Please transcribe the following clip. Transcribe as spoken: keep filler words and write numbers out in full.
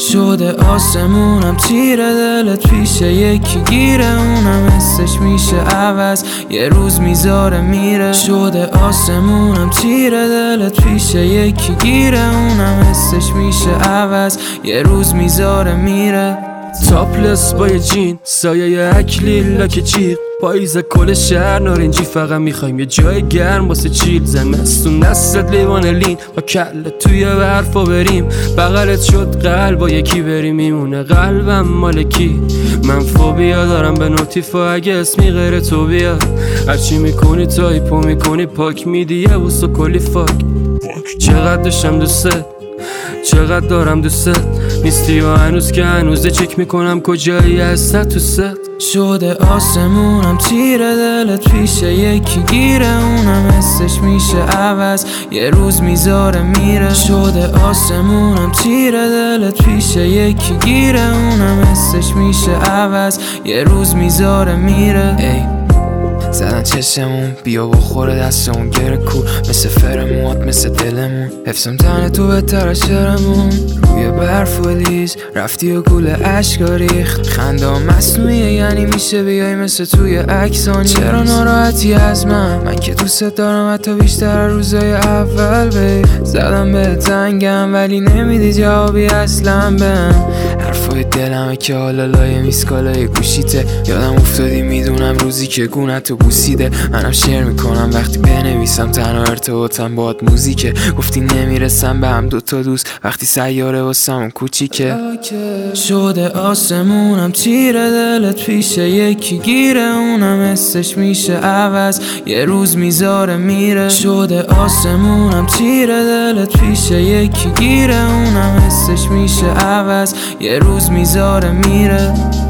شده آسمونم تیره دلت پیشه یکی گیره اونم حسش میشه عوض یه روز میذاره میره شده آسمونم تیره دلت پیشه یکی گیره اونم حسش میشه عوض یه روز میذاره میره تاپلس با یه جین سایه اکلیل لاک چیق پاییز کل شهر نارنجی فقط میخوایم یه جای گرم واسه چیل زمستون نستت لیوان لین با کله توی برفا بریم بغلت شد قلب با یکی بریم میمونه قلبم مالکی من فوبیا دارم به نوتیفا اگه اسمی غیر تو بیاد هرچی میکنی تایپو میکنی پاک میدی یه بوسو کلی فاک چقدر داشتم دوست چقدر دارم دوست نیستی و هنوز که هنوزه چک میکنم کجایی هسته تو ست شده آسمونم تیره دلت پیشه یکی گیره اونم حسش میشه عوض یه روز میذاره میره شده آسمونم تیره دلت پیشه یکی گیره اونم حسش میشه عوض یه روز میذاره میره ای زدن چشمون بیا بخوره دستمون گره کو مثل فرموات مثل دلمون حفظم تنه تو بهتر از شرمون روی برف و لیز رفتی و گول عشقا ریخت خنده ها مصنوعیه یعنی میشه بیای مثل توی عکسانی چرا ناراحتی از من من که دوست دارم حتی بیشتر روزای اول بی زدم به تنگم ولی نمیدی جوابی اصلا بهم حرفای دلمه که حالا لای میسکالای گوشیته یادم افتادی میدونم روزی که گونتو بوسیده منم شعر میکنم وقتی بنویسم تنها ارتباطم باهات موزیکه گفتی نمیرسم به هم دوتا دوست وقتی سیاره واسمون کوچیکه شده آسمونم تیره دلت پیشه یکی گیره اونم حسش میشه عوض یه روز میذاره میره شده آسمونم تیره دلت پیشه یکی گیره اونم حسش میشه عوض یه روز میذاره میره